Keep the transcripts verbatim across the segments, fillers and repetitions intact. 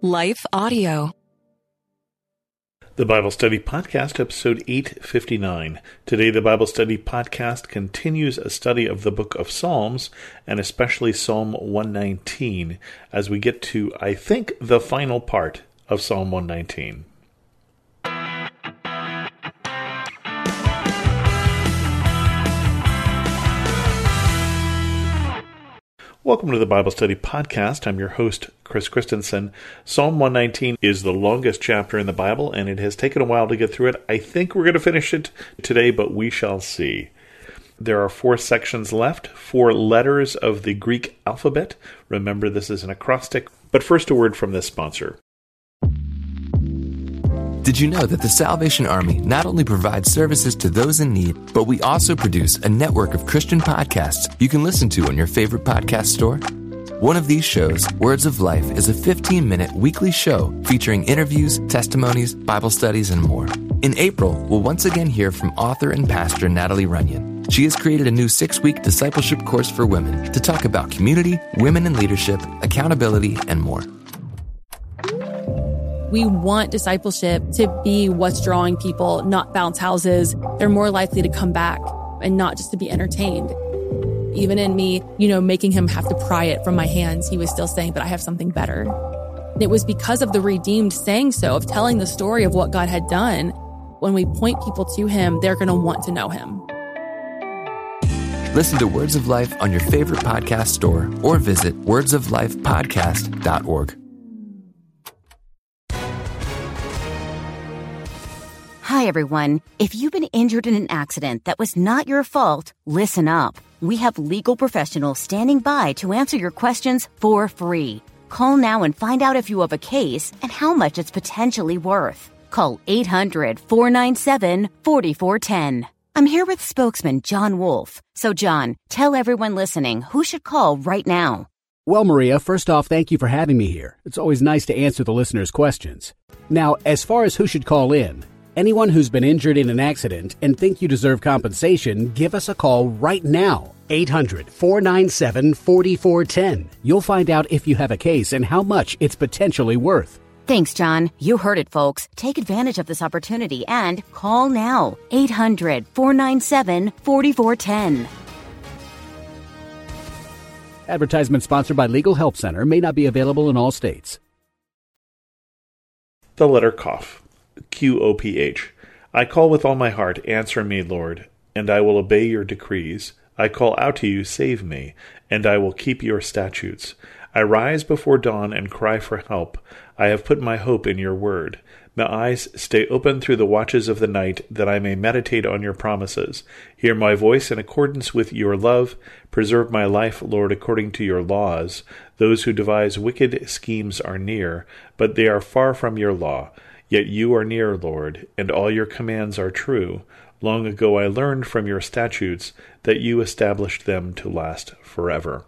Life Audio. The Bible Study Podcast, episode eight fifty-nine. Today, the Bible Study Podcast continues a study of the book of Psalms, and especially Psalm one nineteen, as we get to, I think, the final part of Psalm one nineteen. Welcome to the Bible Study Podcast. I'm your host, Chris Christensen. Psalm one nineteen is the longest chapter in the Bible, and it has taken a while to get through it. I think we're going to finish it today, but we shall see. There are four sections left, four letters of the Greek alphabet. Remember, this is an acrostic. But first, a word from this sponsor. Did you know that the Salvation Army not only provides services to those in need, but we also produce a network of Christian podcasts you can listen to on your favorite podcast store? One of these shows, Words of Life, is a fifteen-minute weekly show featuring interviews, testimonies, Bible studies, and more. In April, we'll once again hear from author and pastor Natalie Runyon. She has created a new six-week discipleship course for women to talk about community, women in leadership, accountability, and more. We want discipleship to be what's drawing people, not bounce houses. They're more likely to come back and not just to be entertained. Even in me, you know, making him have to pry it from my hands, he was still saying, but I have something better. And it was because of the redeemed saying so, of telling the story of what God had done. When we point people to him, they're going to want to know him. Listen to Words of Life on your favorite podcast store or visit words of life podcast dot org. Hi, everyone. If you've been injured in an accident that was not your fault, listen up. We have legal professionals standing by to answer your questions for free. Call now and find out if you have a case and how much it's potentially worth. Call eight hundred, four nine seven, four four one zero. I'm here with spokesman John Wolf. So, John, tell everyone listening who should call right now. Well, Maria, first off, thank you for having me here. It's always nice to answer the listeners' questions. Now, as far as who should call in, anyone who's been injured in an accident and think you deserve compensation, give us a call right now. eight hundred, four nine seven, four four one zero. You'll find out if you have a case and how much it's potentially worth. Thanks, John. You heard it, folks. Take advantage of this opportunity and call now. eight hundred, four nine seven, four four one zero. Advertisement sponsored by Legal Help Center. May not be available in all states. The letter Qoph. Q O P H. I call with all my heart, answer me, Lord, and I will obey your decrees. I call out to you, save me, and I will keep your statutes. I rise before dawn and cry for help. I have put my hope in your word. My eyes stay open through the watches of the night, that I may meditate on your promises. Hear my voice in accordance with your love. Preserve my life, Lord, according to your laws. Those who devise wicked schemes are near, but they are far from your law. Yet you are near, Lord, and all your commands are true. Long ago I learned from your statutes that you established them to last forever.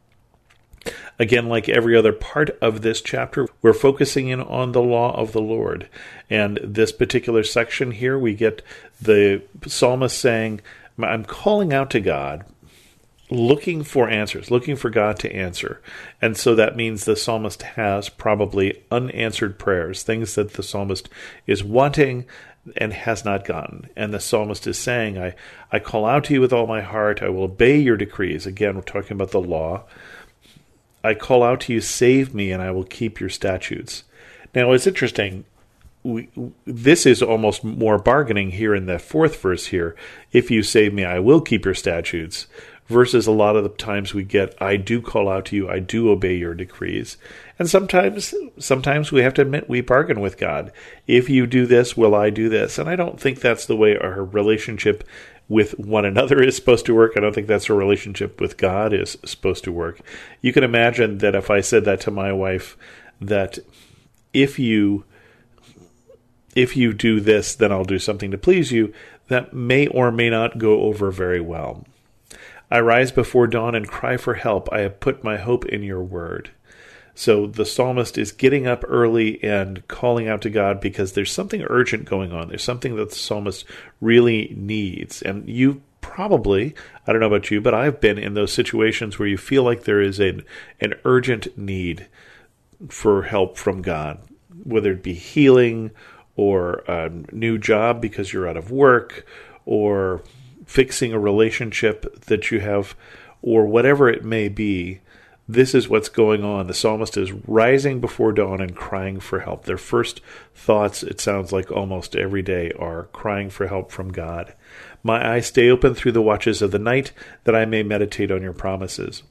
Again, like every other part of this chapter, we're focusing in on the law of the Lord. And this particular section here, we get the psalmist saying, I'm calling out to God, looking for answers, looking for God to answer. And so that means the psalmist has probably unanswered prayers, things that the psalmist is wanting and has not gotten. And the psalmist is saying, I, I call out to you with all my heart, I will obey your decrees. Again, we're talking about the law. I call out to you, save me, and I will keep your statutes. Now, it's interesting. We, this is almost more bargaining here in the fourth verse here. If you save me, I will keep your statutes. Versus a lot of the times we get, I do call out to you, I do obey your decrees. And sometimes sometimes we have to admit we bargain with God. If you do this, will I do this? And I don't think that's the way our relationship with one another is supposed to work. I don't think that's a relationship with God is supposed to work. You can imagine that if I said that to my wife, that if you if you do this, then I'll do something to please you, that may or may not go over very well. I rise before dawn and cry for help. I have put my hope in your word. So the psalmist is getting up early and calling out to God because there's something urgent going on. There's something that the psalmist really needs. And you probably, I don't know about you, but I've been in those situations where you feel like there is an, an urgent need. for help from God, whether it be healing or a new job because you're out of work, or fixing a relationship that you have, or whatever it may be. This is what's going on. The psalmist is rising before dawn and crying for help. Their first thoughts, it sounds like almost every day, are crying for help from God. My eyes stay open through the watches of the night, that I may meditate on your promises.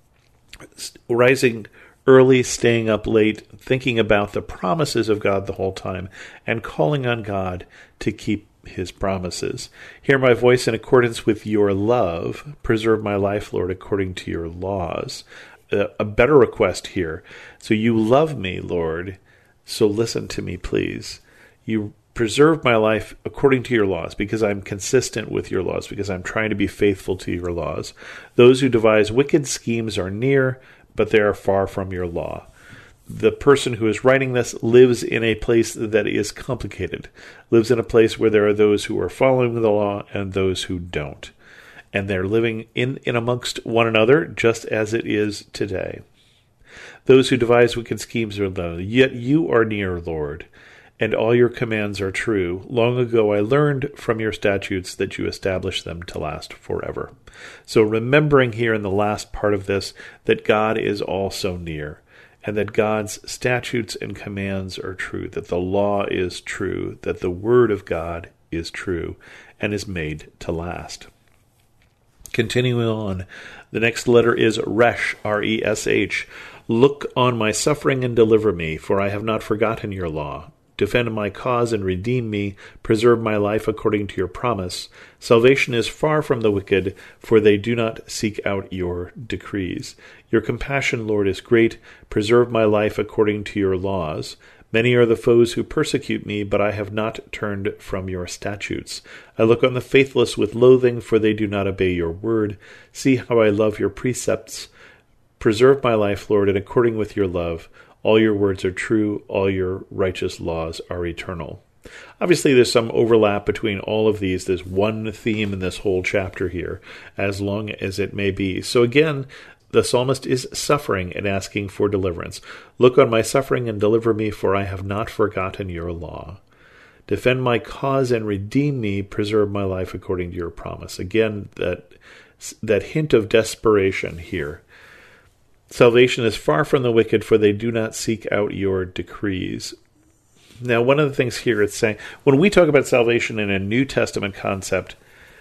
Rising early, staying up late, thinking about the promises of God the whole time, and calling on God to keep his promises. Hear my voice in accordance with your love. Preserve my life, Lord, according to your laws. A better request here. So you love me, Lord, so listen to me, please. You preserve my life according to your laws, because I'm consistent with your laws, because I'm trying to be faithful to your laws. Those who devise wicked schemes are near, but they are far from your law. The person who is writing this lives in a place that is complicated, lives in a place where there are those who are following the law and those who don't. And they're living in, in amongst one another, just as it is today. Those who devise wicked schemes are low, yet you are near, Lord, and all your commands are true. Long ago I learned from your statutes that you establish them to last forever. So remembering here in the last part of this that God is also near, and that God's statutes and commands are true, that the law is true, that the word of God is true, and is made to last. Continuing on, the next letter is Resh, R E S H. Look on my suffering and deliver me, for I have not forgotten your law. Defend my cause and redeem me. Preserve my life according to your promise. Salvation is far from the wicked, for they do not seek out your decrees. Your compassion, Lord, is great. Preserve my life according to your laws. Many are the foes who persecute me, but I have not turned from your statutes. I look on the faithless with loathing, for they do not obey your word. See how I love your precepts. Preserve my life, Lord, and according with your love. All your words are true. All your righteous laws are eternal. Obviously, there's some overlap between all of these. There's one theme in this whole chapter here, as long as it may be. So again, the psalmist is suffering and asking for deliverance. Look on my suffering and deliver me, for I have not forgotten your law. Defend my cause and redeem me. Preserve my life according to your promise. Again, that that hint of desperation here. Salvation is far from the wicked, for they do not seek out your decrees. Now, one of the things here it's saying, when we talk about salvation in a New Testament concept,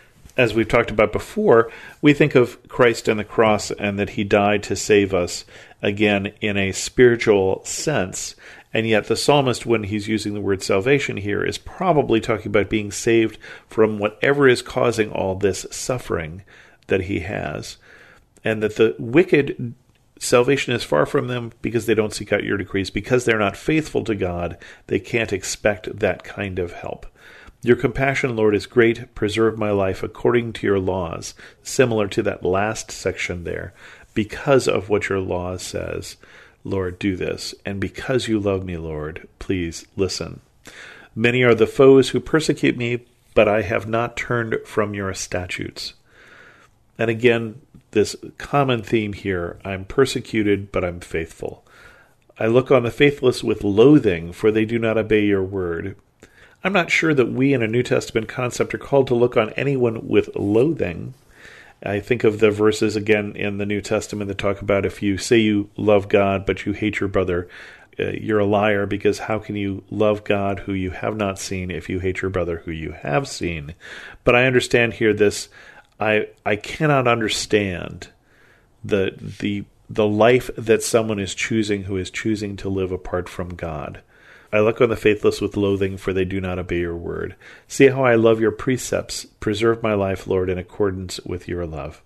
as we've talked about before, we think of Christ and the cross and that he died to save us, again, in a spiritual sense. And yet the psalmist, when he's using the word salvation here, is probably talking about being saved from whatever is causing all this suffering that he has. And that the wicked, salvation is far from them because they don't seek out your decrees. Because they're not faithful to God, they can't expect that kind of help. Your compassion, Lord, is great. Preserve my life according to your laws. Similar to that last section there. Because of what your law says, Lord, do this. And because you love me, Lord, please listen. Many are the foes who persecute me, but I have not turned from your statutes. And again, this common theme here, I'm persecuted, but I'm faithful. I look on the faithless with loathing, for they do not obey your word. I'm not sure that we in a New Testament concept are called to look on anyone with loathing. I think of the verses again in the New Testament that talk about if you say you love God, but you hate your brother, uh, you're a liar, because how can you love God who you have not seen if you hate your brother who you have seen? But I understand here this, I I cannot understand the the the life that someone is choosing who is choosing to live apart from God. I look on the faithless with loathing, for they do not obey your word. See how I love your precepts. Preserve my life, Lord, in accordance with your love.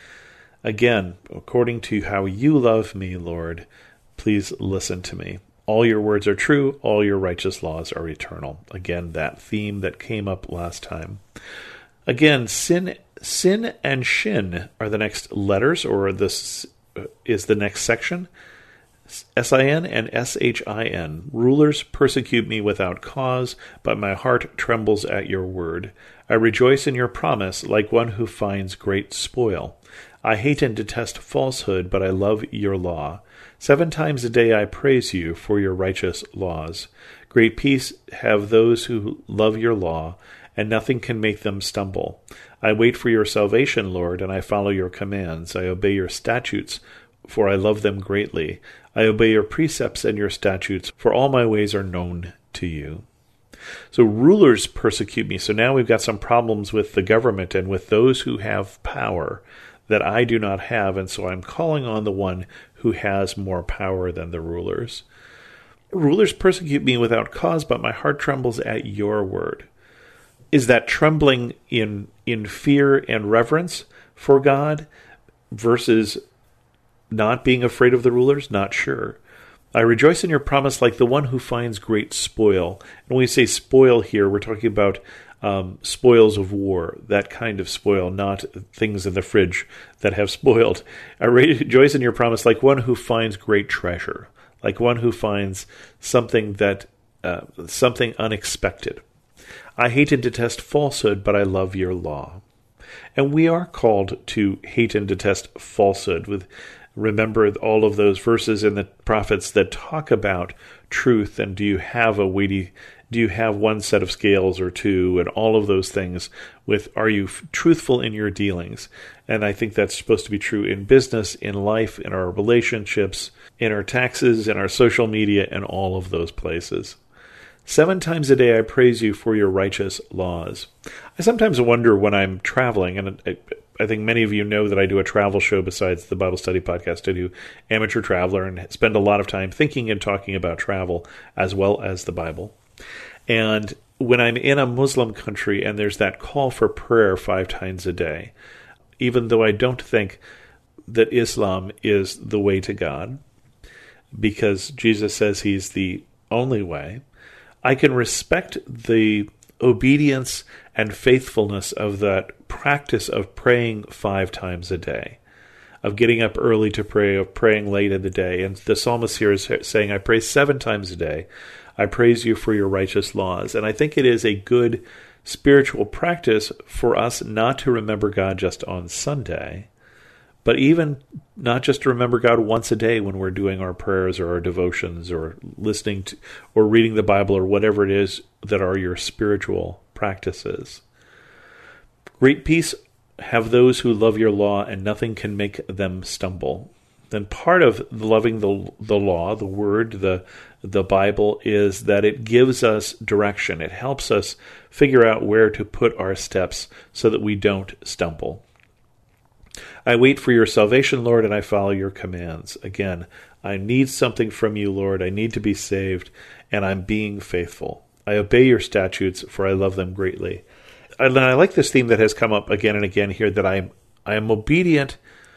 Again, according to how you love me, Lord, please listen to me. All your words are true. All your righteous laws are eternal. Again, that theme that came up last time. Again, sin, sin and shin are the next letters, or this is the next section. S I N and S H I N. Rulers persecute me without cause, but my heart trembles at your word. I rejoice in your promise like one who finds great spoil. I hate and detest falsehood, but I love your law. Seven times a day I praise you for your righteous laws. Great peace have those who love your law, and nothing can make them stumble. I wait for your salvation, Lord, and I follow your commands. I obey your statutes, for I love them greatly. I obey your precepts and your statutes, for all my ways are known to you. So rulers persecute me. So now we've got some problems with the government and with those who have power that I do not have, and so I'm calling on the one who has more power than the rulers. Rulers persecute me without cause, but my heart trembles at your word. Is that trembling in in fear and reverence for God versus not being afraid of the rulers? Not sure. I rejoice in your promise like the one who finds great spoil. And when we say spoil here, we're talking about um, spoils of war, that kind of spoil, not things in the fridge that have spoiled. I rejoice in your promise like one who finds great treasure, like one who finds something that uh, something unexpected. I hate and detest falsehood, but I love your law. And we are called to hate and detest falsehood. With remember all of those verses in the prophets that talk about truth, and do you have a weighty, do you have one set of scales or two, and all of those things with, are you f- truthful in your dealings? And I think that's supposed to be true in business, in life, in our relationships, in our taxes, in our social media, and all of those places. Seven times a day I praise you for your righteous laws. I sometimes wonder when I'm traveling, and I, I think many of you know that I do a travel show besides the Bible Study Podcast. I do Amateur Traveler and spend a lot of time thinking and talking about travel as well as the Bible. And when I'm in a Muslim country and there's that call for prayer five times a day, even though I don't think that Islam is the way to God, because Jesus says he's the only way, I can respect the obedience and faithfulness of that practice of praying five times a day, of getting up early to pray, of praying late in the day. And the psalmist here is saying, I pray seven times a day. I praise you for your righteous laws. And I think it is a good spiritual practice for us not to remember God just on Sunday, but even not just to remember God once a day when we're doing our prayers or our devotions or listening to or reading the Bible or whatever it is that are your spiritual practices. Great peace have those who love your law, and nothing can make them stumble. Then part of loving the the law, the word, the the Bible, is that it gives us direction. It helps us figure out where to put our steps so that we don't stumble. I wait for your salvation, Lord, and I follow your commands. Again, I need something from you, Lord. I need to be saved, and I'm being faithful. I obey your statutes, for I love them greatly. And I like this theme that has come up again and again here, that I am, I am obedient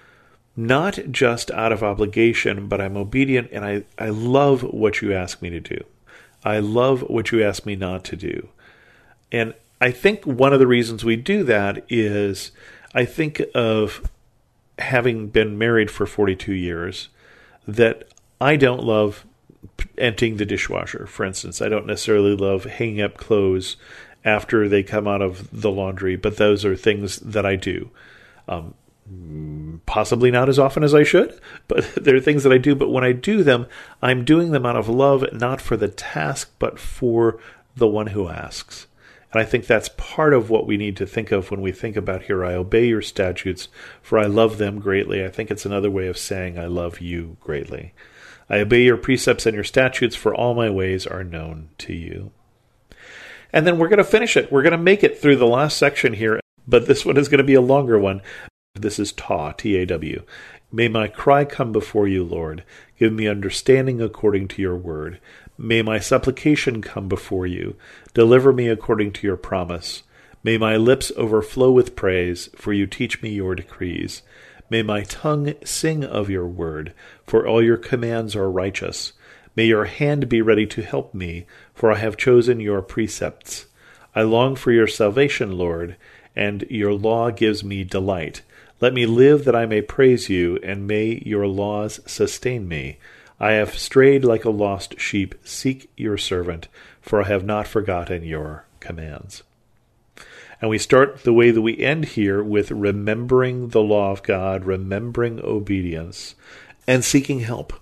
not just out of obligation, but I'm obedient, and I, I love what you ask me to do. I love what you ask me not to do. And I think one of the reasons we do that is I think of having been married for forty-two years, that I don't love emptying the dishwasher, for instance. I don't necessarily love hanging up clothes after they come out of the laundry, but those are things that I do. Um, possibly not as often as I should, but there are things that I do. But when I do them, I'm doing them out of love, not for the task, but for the one who asks. And I think that's part of what we need to think of when we think about here, I obey your statutes, for I love them greatly. I think it's another way of saying I love you greatly. I obey your precepts and your statutes, for all my ways are known to you. And then we're going to finish it. We're going to make it through the last section here, but this one is going to be a longer one. This is Taw, T A W. May my cry come before you, Lord. Give me understanding according to your word. May my supplication come before you. Deliver me according to your promise. May my lips overflow with praise, for you teach me your decrees. May my tongue sing of your word, for all your commands are righteous. May your hand be ready to help me, for I have chosen your precepts. I long for your salvation, Lord, and your law gives me delight. Let me live that I may praise you, and may your laws sustain me. I have strayed like a lost sheep. Seek your servant, for I have not forgotten your commands. And we start the way that we end here with remembering the law of God, remembering obedience, and seeking help.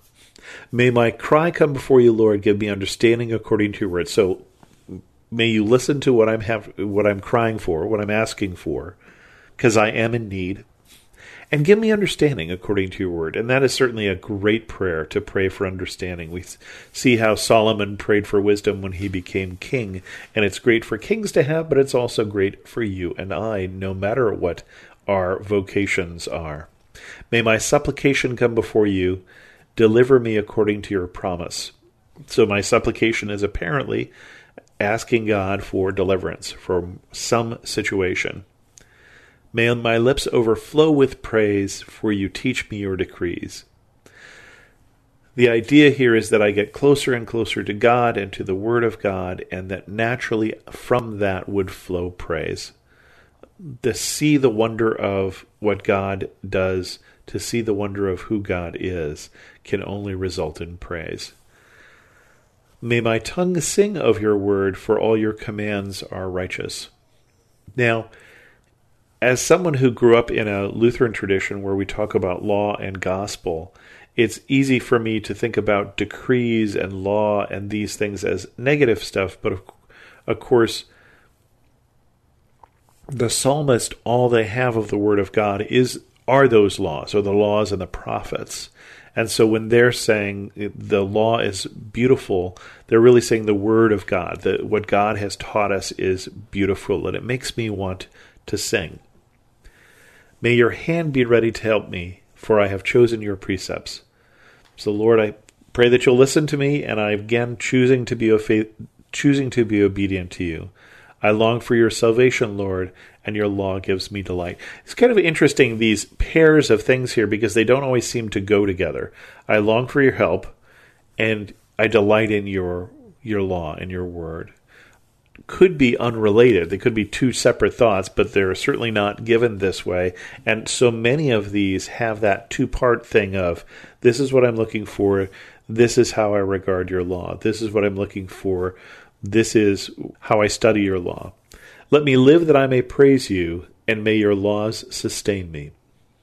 May my cry come before you, Lord. Give me understanding according to your word. So may you listen to what I'm have, what I'm crying for, what I'm asking for, because I am in need. And give me understanding according to your word. And that is certainly a great prayer, to pray for understanding. We see how Solomon prayed for wisdom when he became king. And it's great for kings to have, but it's also great for you and I, no matter what our vocations are. May my supplication come before you. Deliver me according to your promise. So my supplication is apparently asking God for deliverance from some situation. May my lips overflow with praise, for you teach me your decrees. The idea here is that I get closer and closer to God and to the Word of God, and that naturally from that would flow praise. To see the wonder of what God does, to see the wonder of who God is, can only result in praise. May my tongue sing of your word, for all your commands are righteous. Now, as someone who grew up in a Lutheran tradition where we talk about law and gospel, it's easy for me to think about decrees and law and these things as negative stuff. But of, of course, the psalmist, all they have of the word of God is are those laws, or the laws and the prophets. And so when they're saying the law is beautiful, they're really saying the word of God, that what God has taught us is beautiful, and it makes me want to sing. May your hand be ready to help me, for I have chosen your precepts. So, Lord, I pray that you'll listen to me, and I again choosing to be ofe- choosing to be obedient to you. I long for your salvation, Lord, and your law gives me delight. It's kind of interesting, these pairs of things here, because they don't always seem to go together. I long for your help, and I delight in your your law and your word. Could be unrelated. They could be two separate thoughts, but they're certainly not given this way. And so many of these have that two-part thing of, this is what I'm looking for, this is how I regard your law, this is what I'm looking for, this is how I study your law. Let me live that I may praise you, and may your laws sustain me.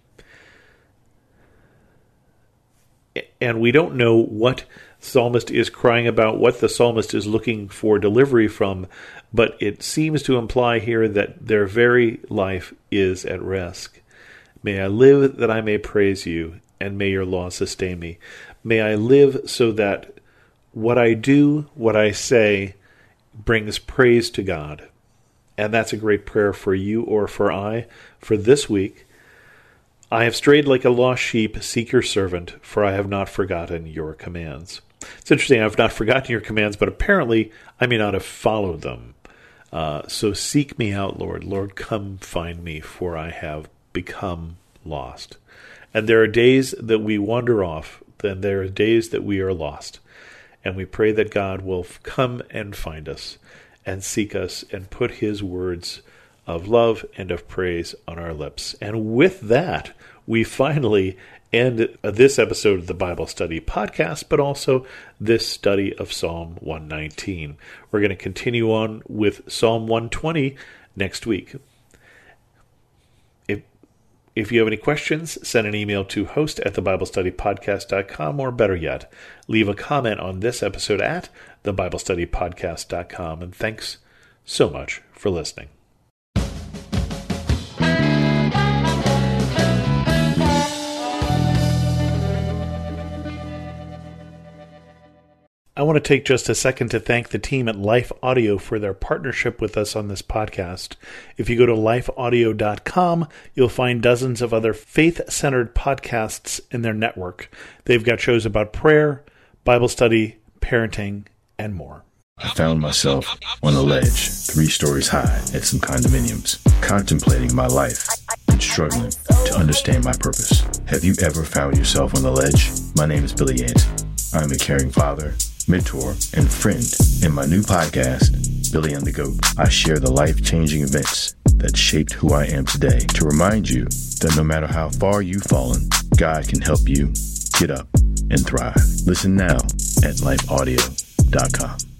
And we don't know what psalmist is crying about, what the psalmist is looking for delivery from, but it seems to imply here that their very life is at risk. May I live that I may praise you, and may your law sustain me. May I live so that what I do, what I say, brings praise to God. And that's a great prayer for you or for I for this week. I have strayed like a lost sheep. Seek your servant, for I have not forgotten your commands. It's interesting, I've not forgotten your commands, but apparently I may not have followed them. Uh, so seek me out, Lord. Lord, come find me, for I have become lost. And there are days that we wander off, and there are days that we are lost. And we pray that God will come and find us and seek us and put his words of love and of praise on our lips. And with that, we finally end this episode of the Bible Study Podcast, but also this study of Psalm one nineteen. We're going to continue on with Psalm one twenty next week. If if you have any questions, send an email to host at the bible study podcast dot com, or better yet, leave a comment on this episode at the bible study podcast dot com. And thanks so much for listening. I want to take just a second to thank the team at Life Audio for their partnership with us on this podcast. If you go to life audio dot com, you'll find dozens of other faith-centered podcasts in their network. They've got shows about prayer, Bible study, parenting, and more. I found myself on a ledge, three stories high at some condominiums, contemplating my life and struggling to understand my purpose. Have you ever found yourself on the ledge? My name is Billy Yant. I'm a caring father, mentor, and friend. In my new podcast, Billy and the Goat, I share the life-changing events that shaped who I am today to remind you that no matter how far you've fallen, God can help you get up and thrive. Listen now at life audio dot com.